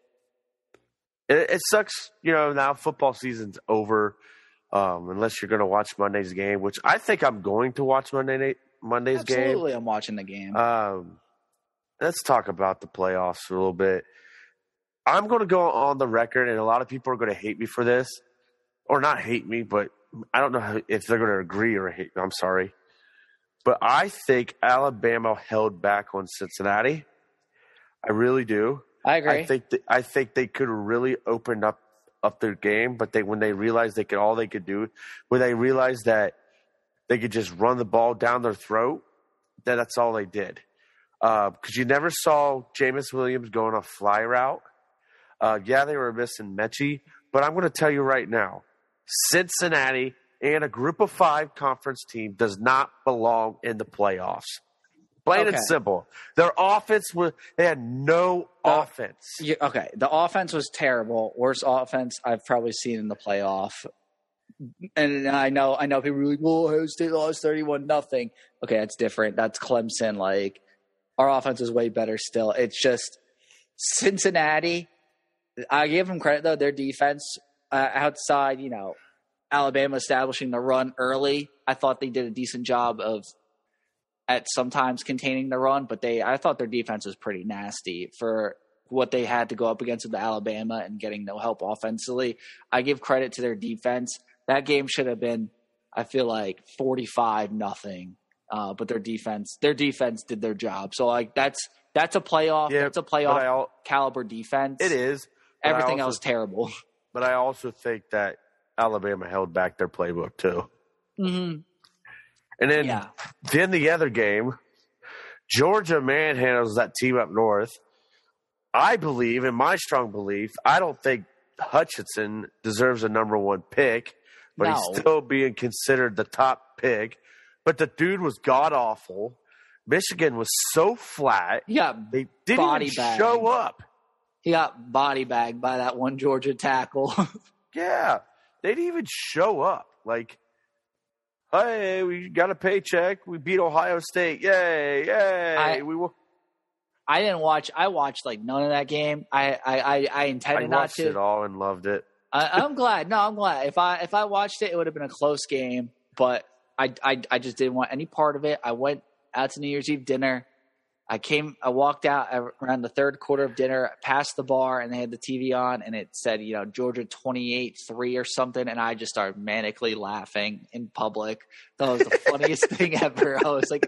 It, it sucks, you know, now football season's over, um, unless you're going to watch Monday's game, which I think I'm going to watch Monday night, Monday's Absolutely, game. Absolutely, I'm watching the game. Um, let's talk about the playoffs a little bit. I'm going to go on the record, and a lot of people are going to hate me for this, or not hate me, but I don't know how, if they're going to agree or hate me. I'm sorry. But I think Alabama held back on Cincinnati. I really do. I agree. I think th- I think they could have really opened up, up their game, but they when they realized they could all they could do, when they realized that they could just run the ball down their throat, then that's all they did. Because uh, you never saw Jameis Williams going a fly route. Uh, yeah, they were missing Mechie, but I'm going to tell you right now, Cincinnati and a Group of Five conference team does not belong in the playoffs. Plain okay. and simple. Their offense was they had no the, offense. Yeah, okay, the offense was terrible. Worst offense I've probably seen in the playoff. And I know, I know people are like, "Well, Ohio State lost thirty-one nothing." Okay, that's different. That's Clemson. Like our offense is way better still. It's just Cincinnati. I give them credit though. Their defense uh, outside, you know, Alabama establishing the run early. I thought they did a decent job of. At sometimes containing the run, but they I thought their defense was pretty nasty for what they had to go up against with the Alabama and getting no help offensively. I give credit to their defense. That game should have been, I feel like, forty-five nothing. Uh, but their defense, their defense did their job. So like that's that's a playoff. Yeah, that's a playoff al- caliber defense. It is. Everything also, else terrible. But I also think that Alabama held back their playbook too. Mm-hmm. And then, yeah. then the other game, Georgia manhandles that team up north. I believe, in my strong belief, I don't think Hutchinson deserves a number one pick, but no. he's still being considered the top pick. But the dude was god-awful. Michigan was so flat. Yeah, they didn't body even bag. show up. He got body bagged by that one Georgia tackle. Yeah, they didn't even show up. Like, hey, we got a paycheck. We beat Ohio State. Yay, yay. I, we will. I didn't watch. I watched like none of that game. I I, I, I intended I not watched to. it all and loved it. I, I'm glad. No, I'm glad. If I if I watched it, it would have been a close game. But I, I I just didn't want any part of it. I went out to New Year's Eve dinner. I came. I walked out around the third quarter of dinner, past the bar, and they had the T V on, and it said, you know, Georgia twenty-eight three or something, and I just started manically laughing in public. That was the funniest thing ever. I was like,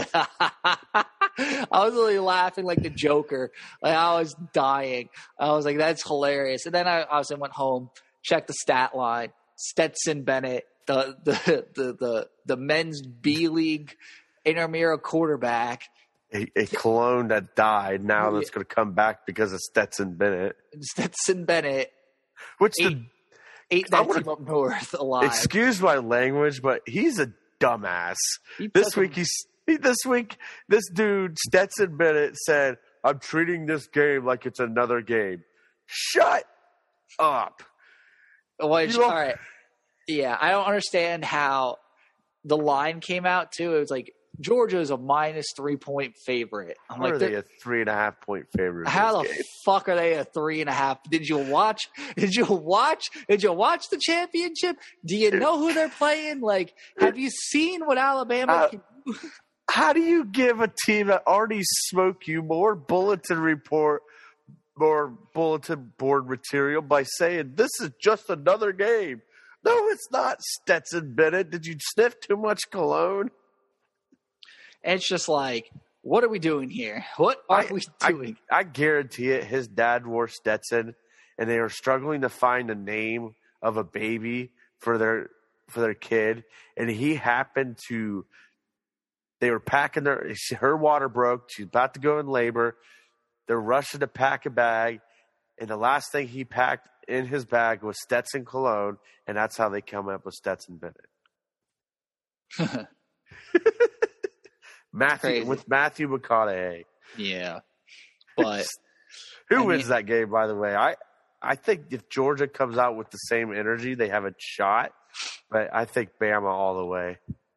I was really laughing like the Joker. Like I was dying. I was like, that's hilarious. And then I, I was I went home, checked the stat line. Stetson Bennett, the the the the, the men's B League intramural quarterback. A, a clone that died now that's going to come back because of Stetson Bennett. Stetson Bennett. Which ate, the, ate that team up north alive. Excuse my language, but he's a dumbass. He this week, him. he's he, this week, this dude, Stetson Bennett, said, I'm treating this game like it's another game. Shut up. Well, all right. Yeah, I don't understand how the line came out, too. It was like, Georgia is a minus three point favorite. I'm how like, are they a three and a half point favorite? How the game? fuck are they a three and a half? Did you watch? Did you watch? Did you watch the championship? Do you know who they're playing? Like, have you seen what Alabama uh, can do? How do you give a team that already smoked you more bulletin report, more bulletin board material by saying this is just another game? No, it's not Stetson Bennett. Did you sniff too much cologne? And it's just like, what are we doing here? What are I, we doing? I, I guarantee it. His dad wore Stetson, and they were struggling to find a name of a baby for their for their kid, and he happened to. They were packing their. Her water broke. She's about to go in labor. They're rushing to pack a bag, and the last thing he packed in his bag was Stetson cologne, and that's how they come up with Stetson Bennett. Matthew Crazy. with Matthew McConaughey. Yeah, but who I wins mean- that game? By the way, I I think if Georgia comes out with the same energy, they have a shot. But I think Bama all the way.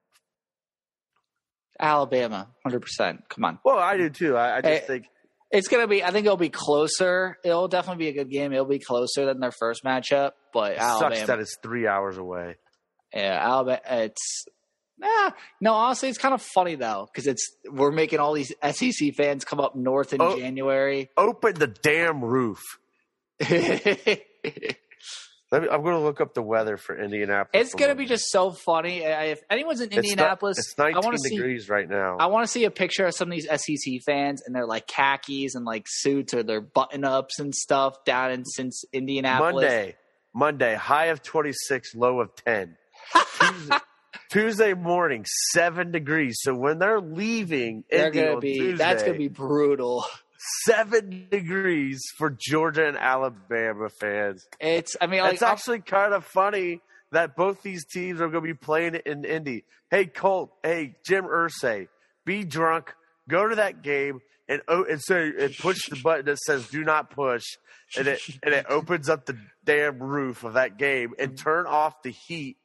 Alabama, one hundred percent. Come on. Well, I do too. I, I just Hey, think It's going to be – I think it'll be closer. It'll definitely be a good game. It'll be closer than their first matchup. But it Alabama sucks that it's three hours away. Yeah, Alabama. It's nah, no. Honestly, it's kind of funny though because it's we're making all these S E C fans come up north in Oh. January. Open the damn roof. Let me, I'm going to look up the weather for Indianapolis. It's going to be just so funny. I- If anyone's in It's not- Indianapolis, It's I nineteen want to see. degrees right now. I want to see a picture of some of these S E C fans and their like khakis and like suits or their button ups and stuff down in since Indianapolis. Monday, Monday, high of twenty-six, low of ten. Tuesday, Tuesday morning, seven degrees. So when they're leaving, They're Indy going to on be. Tuesday, That's going to be brutal. seven degrees for Georgia and Alabama fans. It's. I mean, like It's actually kind of funny that both these teams are going to be playing in Indy. Hey, Colt. Hey, Jim Irsay. Be drunk. Go to that game and oh, and say and push the button that says "Do not push," and it and it opens up the damn roof of that game and turn off the heat.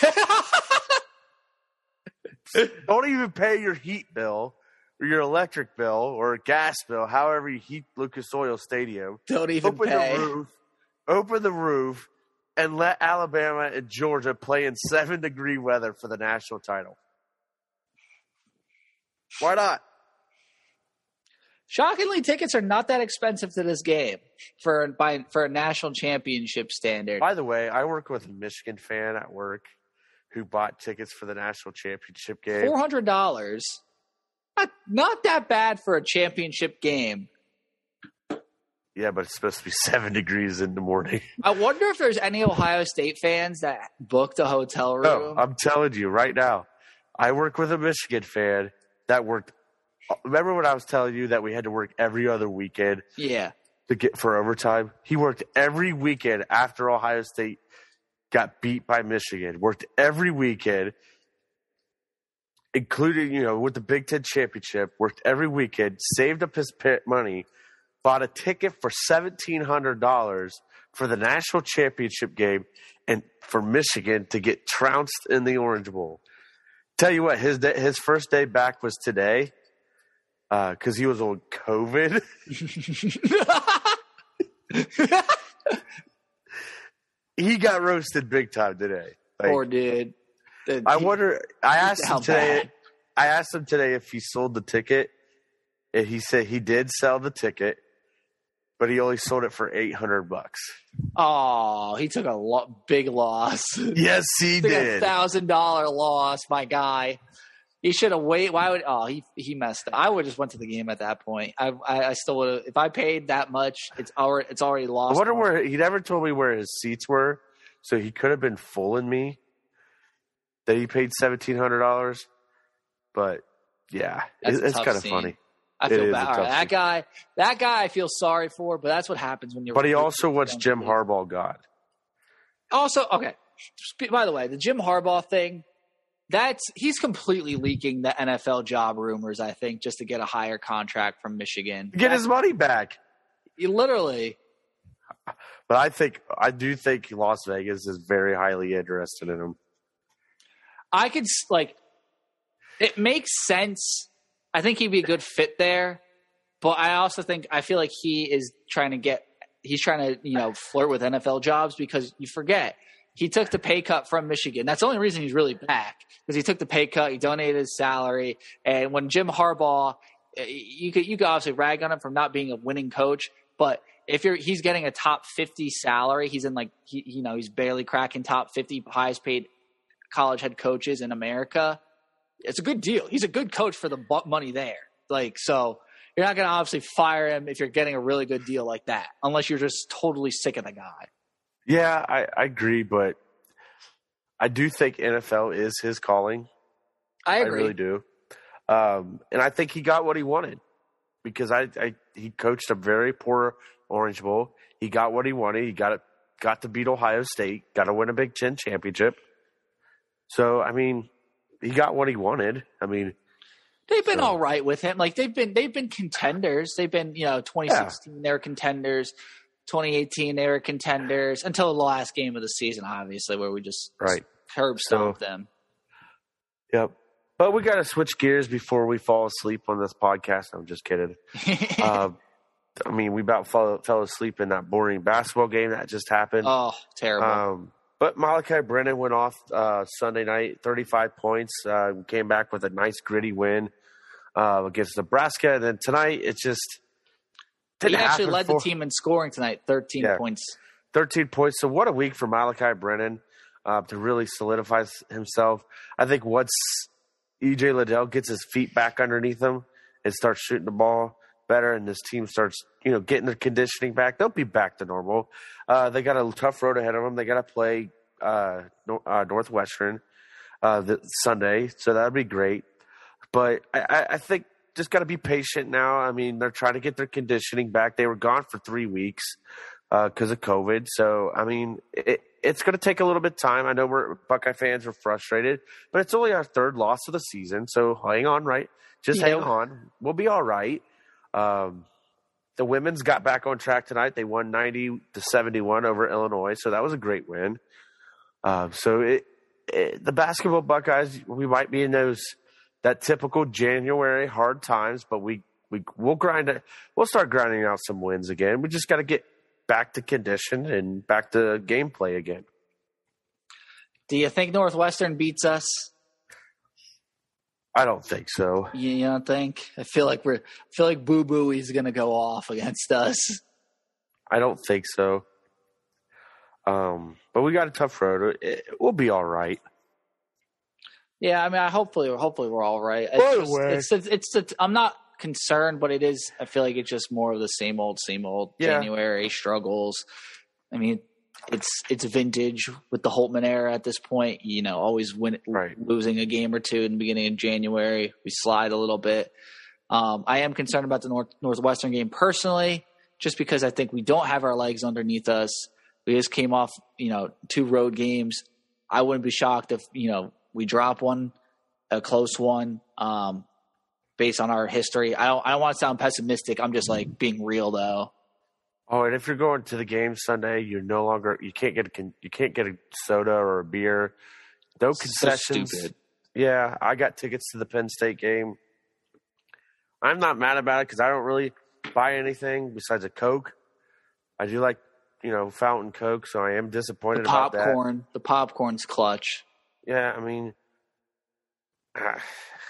Don't even pay your heat bill or your electric bill or a gas bill, however you heat Lucas Oil Stadium. don't even Open pay. the roof, open the roof, and let Alabama and Georgia play in seven degree weather for the national title. Why not? Shockingly, tickets are not that expensive to this game for by for a national championship standard. By the way, I work with a Michigan fan at work who bought tickets for the national championship game. Four hundred dollars, not not that bad for a championship game. Yeah, but it's supposed to be seven degrees in the morning. I wonder if there's any Ohio State fans that booked a hotel room. No, I'm telling you right now. I work with a Michigan fan that worked. Remember when I was telling you that we had to work every other weekend yeah, to get for overtime? He worked every weekend after Ohio State got beat by Michigan. Worked every weekend, including, you know, with the Big Ten championship. Worked every weekend, saved up his pit money, bought a ticket for seventeen hundred dollars for the national championship game and for Michigan to get trounced in the Orange Bowl. Tell you what, his day, his first day back was today because uh, he was on COVID. He got roasted big time today. Like, poor dude. The- I he- wonder. I asked How him today. bad? I asked him today if he sold the ticket, and he said he did sell the ticket, but he only sold it for eight hundred bucks. Oh, he took a lo- big loss. Yes, he took a did. thousand dollar loss, my guy. He should have waited. Why would? Oh, he he messed up. I would just went to the game at that point. I I, I still would have. If I paid that much, it's already it's already I lost. wonder where he never told me where his seats were, so he could have been fooling me that he paid seventeen hundred dollars. But yeah, That's it, a it's tough kind of scene. funny. I It feel is a bad. All tough right, that scene. guy, that guy, I feel sorry for, but that's what happens when you're. But he also wants Jim Harbaugh gone. Also, okay. Sp- By the way, the Jim Harbaugh thing, that's he's completely leaking the N F L job rumors. I think just to get a higher contract from Michigan. Get his money back. You literally. But I think I do think Las Vegas is very highly interested in him. I could s- like. It makes sense. I think he'd be a good fit there, but I also think I feel like he is trying to get. He's trying to you know flirt with N F L jobs because you forget he took the pay cut from Michigan. That's the only reason he's really back because he took the pay cut. He donated his salary, and when Jim Harbaugh, you could you could obviously rag on him for not being a winning coach, but if you're he's getting a top fifty salary, he's in like he, you know he's barely cracking top fifty highest paid college head coaches in America. It's a good deal. He's a good coach for the money there. Like so, you're not going to obviously fire him if you're getting a really good deal like that, unless you're just totally sick of the guy. Yeah, I, I agree, but I do think N F L is his calling. I agree. I really do. Um, and I think he got what he wanted because I, I he coached a very poor Orange Bowl. He got what he wanted. He got it, got to beat Ohio State, got to win a Big Ten championship. So, I mean, he got what he wanted. I mean, they've been so. all right with him. Like they've been they've been contenders. They've been, you know, twenty sixteen yeah. they were contenders. twenty eighteen they were contenders until the last game of the season, obviously, where we just right. curb stomped so, them. Yep. But we got to switch gears before we fall asleep on this podcast. I'm just kidding. uh, I mean, we about fell, fell asleep in that boring basketball game that just happened. Oh, terrible. Um, but Malachi Brennan went off uh, Sunday night, thirty-five points, uh, came back with a nice gritty win uh, against Nebraska. And then tonight, it just didn't He actually led for, the team in scoring tonight, thirteen yeah, points. thirteen points. So what a week for Malachi Brennan uh, to really solidify himself. I think once E J Liddell gets his feet back underneath him and starts shooting the ball better, and this team starts, you know, getting the conditioning back, they'll be back to normal. Uh, they got a tough road ahead of them. They got to play uh, no, uh, Northwestern uh, this Sunday, so that'd be great. But I, I think just got to be patient now. I mean, they're trying to get their conditioning back. They were gone for three weeks because uh, of COVID. So, I mean, it, it's going to take a little bit of time. I know we're Buckeye fans are frustrated, but it's only our third loss of the season. So hang on, right? Just yeah. hang on. We'll be all right. Um, the women's got back on track tonight. They won ninety to seventy-one over Illinois. So that was a great win. Um, so it, it, the basketball Buckeyes, we might be in those, that typical January hard times, but we, we, we'll grind it. We'll start grinding out some wins again. We just got to get back to condition and back to gameplay again. Do you think Northwestern beats us? I don't think so. You don't think? I feel like we're. I feel like Boo Boo is going to go off against us. I don't think so. Um, but we got a tough road. It, we'll be all right. Yeah, I mean, I hopefully, hopefully we're all right. It's, just, it's, it's, it's, it's. I'm not concerned, but it is. I feel like it's just more of the same old, same old. Yeah. January struggles. I mean, it's it's vintage with the Holtman era at this point. You know, always win, right. losing a game or two in the beginning of January. We slide a little bit. Um, I am concerned about the North, Northwestern game personally, just because I think we don't have our legs underneath us. We just came off, you know, two road games. I wouldn't be shocked if, you know, we drop one, a close one, um, based on our history. I don't, I don't want to sound pessimistic. I'm just like being real though. Oh, and if you're going to the game Sunday, you're no longer you can't get a you can't get a soda or a beer. No concessions. So stupid. Yeah, I got tickets to the Penn State game. I'm not mad about it because I don't really buy anything besides a Coke. I do like, you know, fountain Coke, so I am disappointed the about that. Popcorn, the popcorn's clutch. Yeah, I mean, uh,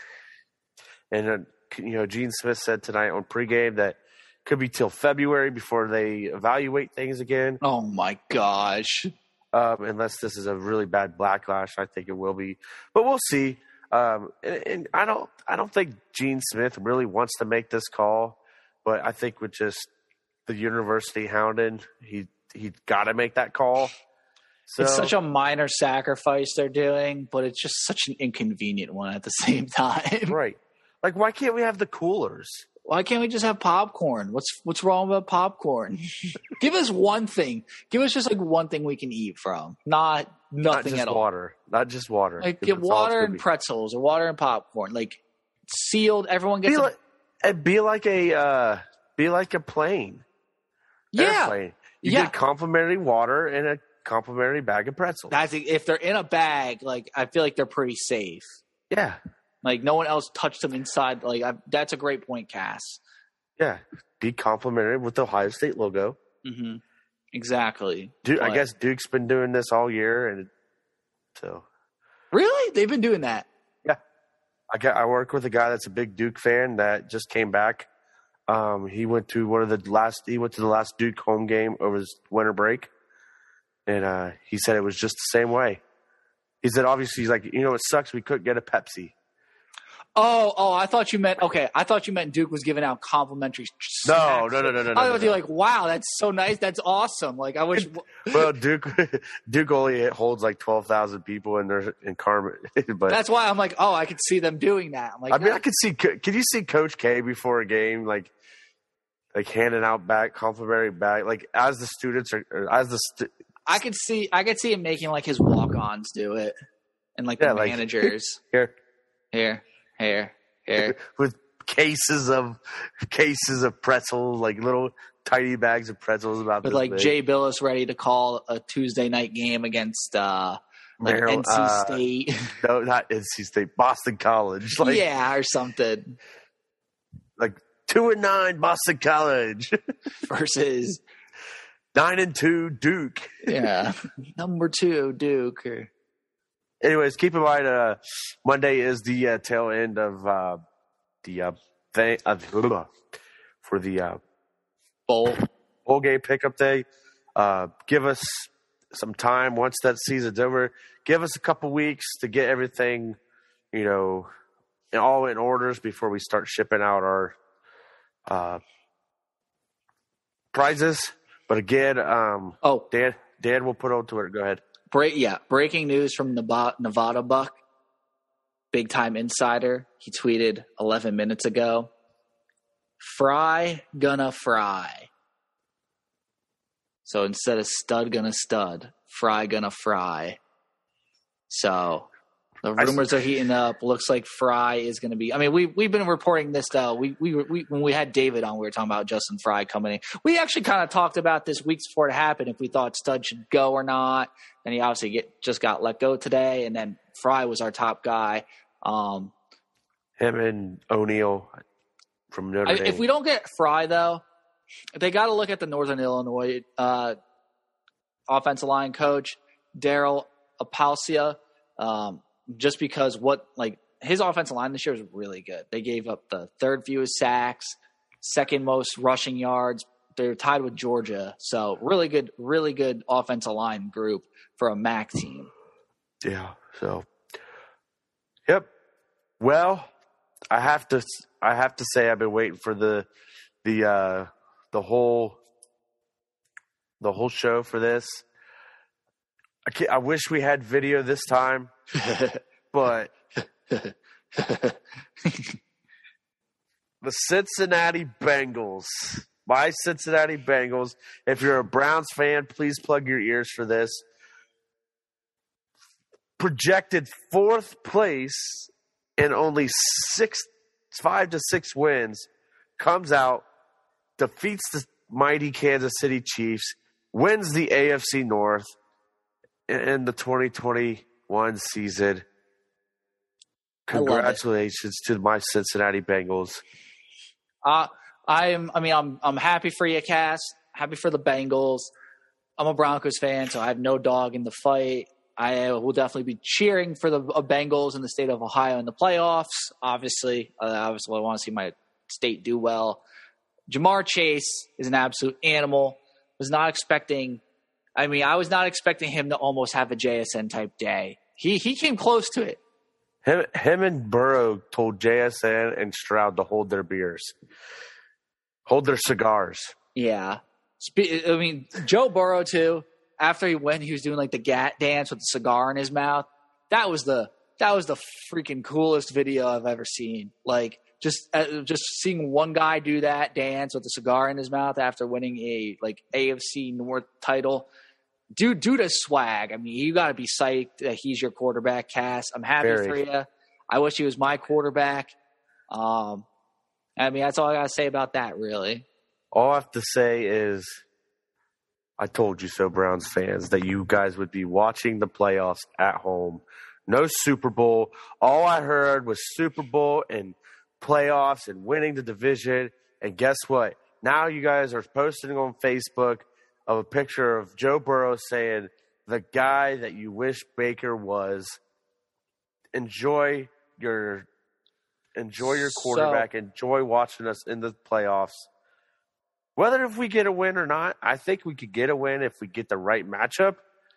and uh, you know, Gene Smith said tonight on pregame that could be till February before they evaluate things again. Oh my gosh! Um, unless this is a really bad backlash, I think it will be, but we'll see. Um, and, and I don't, I don't think Gene Smith really wants to make this call, but I think with just the university hounding, he he got to make that call. So, it's such a minor sacrifice they're doing, but it's just such an inconvenient one at the same time. Right? Like, why can't we have the coolers? Why can't we just have popcorn? What's what's wrong with popcorn? Give us one thing. Give us just like one thing we can eat from. Not nothing Not at all. Water. Not just water. Like get water and pretzels or water and popcorn. Like sealed. Everyone gets. Be a, like, it'd be like a uh, be like a plane. Yeah. Airplane. You yeah. get complimentary water and a complimentary bag of pretzels. That's if they're in a bag. Like I feel like they're pretty safe. Yeah. Like no one else touched them inside. Like I, that's a great point, Cass. Yeah, be complimentary with the Ohio State logo. Mm-hmm. Exactly. Duke, I guess Duke's been doing this all year, and so really, they've been doing that. Yeah, I got. I work with a guy that's a big Duke fan that just came back Um, he went to one of the last. He went to the last Duke home game over his winter break, and uh, he said it was just the same way. He said, obviously, he's like, you know, it sucks we couldn't get a Pepsi. Oh, oh! I thought you meant okay. I thought you meant Duke was giving out complimentary. No, snacks. no, no, no, no. I no, was no. like, wow, that's so nice. That's awesome. Like, I wish. Well, Duke, Duke only holds like twelve thousand people in their in Carmen, but that's why I'm like, oh, I could see them doing that. I'm like, I mean, no. I could see. Can you see Coach K before a game, like, like handing out back complimentary bag, like as the students are, or as the. Stu- I could see, I could see him making like his walk-ons do it, and like Yeah, the like, managers here, here, here, here. with cases of cases of pretzels, like little tiny bags of pretzels about With this like big. Jay Billis ready to call a Tuesday night game against uh, like Maryland, N C uh, State. No, not N C State. Boston College. Like, yeah, or something. like two and nine Boston College, Versus, nine and two Duke. yeah, number two Duke. Or, Anyways, keep in mind, uh, Monday is the uh, tail end of uh, the uh, thing uh, for the uh, bowl. bowl game pickup day. Uh, give us some time once that season's over. Give us a couple weeks to get everything, you know, all in orders before we start shipping out our uh, prizes. But again, um, Oh, Dan, Dan will put on Twitter. Go ahead. break! Yeah, breaking news from Nevada, Nevada Buck, big time insider. He tweeted eleven minutes ago. Fry gonna fry. So instead of stud gonna stud, fry gonna fry. So the rumors are heating up. Looks like Fry is going to be. I mean, we we've been reporting this though. We we we when we had David on, we were talking about Justin Fry coming in. We actually kind of talked about this weeks before it happened if we thought Stud should go or not. And he obviously get, just got let go today. And then Fry was our top guy. Um, Him and O'Neal from Notre I, Dame. if we don't get Fry though, they got to look at the Northern Illinois uh, offensive line coach Daryl Apalcia. Um, just because what like his offensive line this year was really good. They gave up the third fewest sacks, second most rushing yards. They're tied with Georgia. So really good, really good offensive line group for a M A C team. Yeah. So, yep. Well, I have to. I have to say, I've been waiting for the the uh, the whole the whole show for this. I, can't, I wish we had video this time, but the Cincinnati Bengals, my Cincinnati Bengals. If you're a Browns fan, please plug your ears for this. Projected fourth place and only six, five to six wins, comes out, defeats the mighty Kansas City Chiefs, wins the A F C North in the twenty twenty-one season. Congratulations to my Cincinnati Bengals. Uh, I am. I mean, I'm. I'm happy for you, Cass. Happy for the Bengals. I'm a Broncos fan, so I have no dog in the fight. I will definitely be cheering for the uh, Bengals in the state of Ohio in the playoffs. Obviously, uh, obviously, I want to see my state do well. Jamar Chase is an absolute animal. Was not expecting. I mean, I was not expecting him to almost have a J S N type day. He he came close to it. Him, him and Burrow told J S N and Stroud to hold their beers, hold their cigars. Yeah. Spe- I mean, Joe Burrow, too, after he went, he was doing like the gat dance with the cigar in his mouth. That was the that was the freaking coolest video I've ever seen. Like, just uh, just seeing one guy do that dance with a cigar in his mouth after winning a like A F C North title. Dude, dude has swag. I mean, you got to be psyched that he's your quarterback, Cass. I'm happy Very. for you. I wish he was my quarterback. Um, I mean, that's all I got to say about that, really. All I have to say is, I told you so, Browns fans, that you guys would be watching the playoffs at home. No Super Bowl. All I heard was Super Bowl and playoffs and winning the division. And guess what? Now you guys are posting on Facebook of a picture of Joe Burrow saying, the guy that you wish Baker was. Enjoy your Enjoy your quarterback. So, enjoy watching us in the playoffs. Whether if we get a win or not, I think we could get a win if we get the right matchup.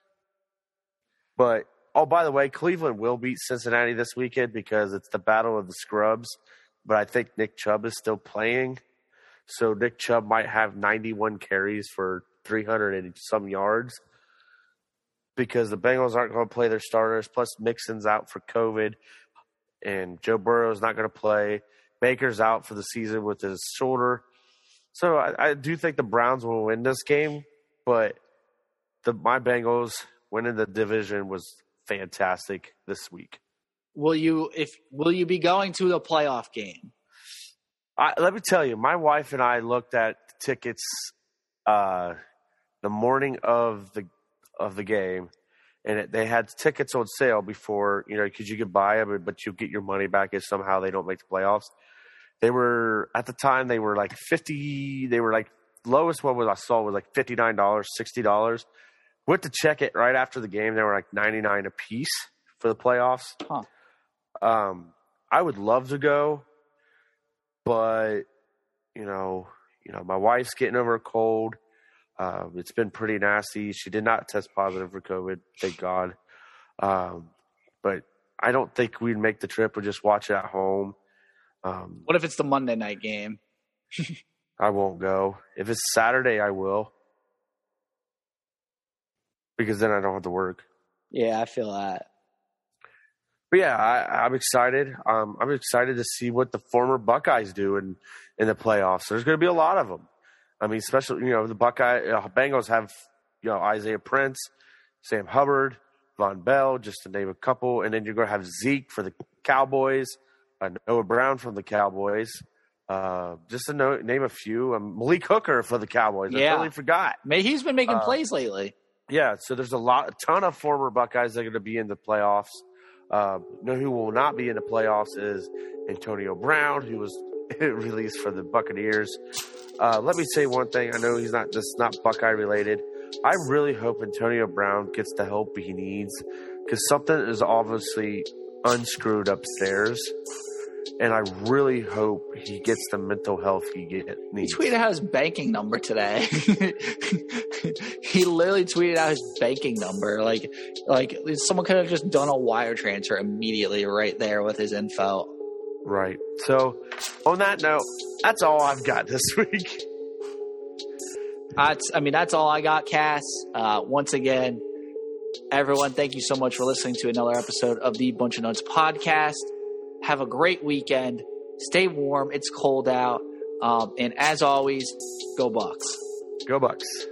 But, oh, by the way, Cleveland will beat Cincinnati this weekend because it's the battle of the scrubs. But I think Nick Chubb is still playing. So Nick Chubb might have ninety-one carries for three hundred and some yards because the Bengals aren't going to play their starters. Plus, Mixon's out for COVID, and Joe Burrow's not going to play. Baker's out for the season with his shoulder. So I, I do think the Browns will win this game, but the my Bengals winning the division was fantastic this week. Will you if will you be going to the playoff game? I, let me tell you, my wife and I looked at tickets uh, the morning of the of the game, and it, they had tickets on sale before, you know, because you could buy them, but you get your money back if somehow they don't make the playoffs. They were at the time they were like fifty. They were like lowest one was I saw was like fifty nine dollars, sixty dollars. Went to check it right after the game. They were like ninety nine a piece for the playoffs. Huh. Um, I would love to go. But, you know, you know, my wife's getting over a cold. Um, it's been pretty nasty. She did not test positive for COVID, thank God. Um, but I don't think we'd make the trip. We'd just watch it at home. Um, what if it's the Monday night game? I won't go. If it's Saturday, I will. Because then I don't have to work. Yeah, I feel that. But yeah, I, I'm excited. Um, I'm excited to see what the former Buckeyes do in, in the playoffs. There's going to be a lot of them. I mean, especially, you know, the Buckeye uh, Bengals have, you know, Isaiah Prince, Sam Hubbard, Von Bell, just to name a couple. And then you're going to have Zeke for the Cowboys, uh, Noah Brown from the Cowboys. Uh, just to know, name a few. Um, Malik Hooker for the Cowboys. Yeah. I totally forgot. He's been making uh, plays lately. Yeah, so there's a lot, a ton of former Buckeyes that are going to be in the playoffs. Uh, know who will not be in the playoffs is Antonio Brown, who was released for the Buccaneers. Uh, let me say one thing. I know he's not this is not Buckeye related. I really hope Antonio Brown gets the help he needs because something is obviously unscrewed upstairs, and I really hope he gets the mental health he get needs. He tweeted out his banking number today. He literally tweeted out his banking number. Like, like someone could have just done a wire transfer immediately right there with his info. Right. So, on that note, that's all I've got this week. That's, I mean, that's all I got, Cass. Uh, once again, everyone, thank you so much for listening to another episode of the Bunch of Nuts podcast. Have a great weekend. Stay warm. It's cold out. Um, and as always, go Bucks. Go Bucks.